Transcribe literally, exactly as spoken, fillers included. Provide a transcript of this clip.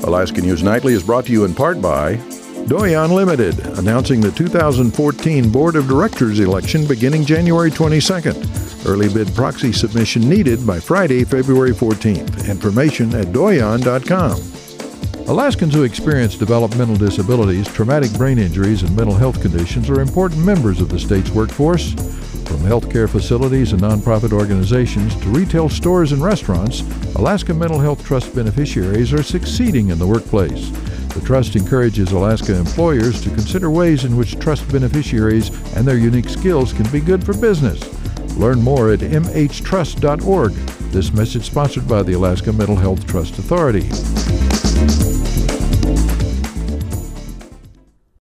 Alaska News Nightly is brought to you in part by Doyon Limited, announcing the two thousand fourteen Board of Directors election beginning January twenty-second. Early bid proxy submission needed by Friday, February fourteenth. Information at doyon dot com. Alaskans who experience developmental disabilities, traumatic brain injuries, and mental health conditions are important members of the state's workforce. From healthcare facilities and nonprofit organizations to retail stores and restaurants, Alaska Mental Health Trust beneficiaries are succeeding in the workplace. The Trust encourages Alaska employers to consider ways in which Trust beneficiaries and their unique skills can be good for business. Learn more at m h trust dot org. This message sponsored by the Alaska Mental Health Trust Authority.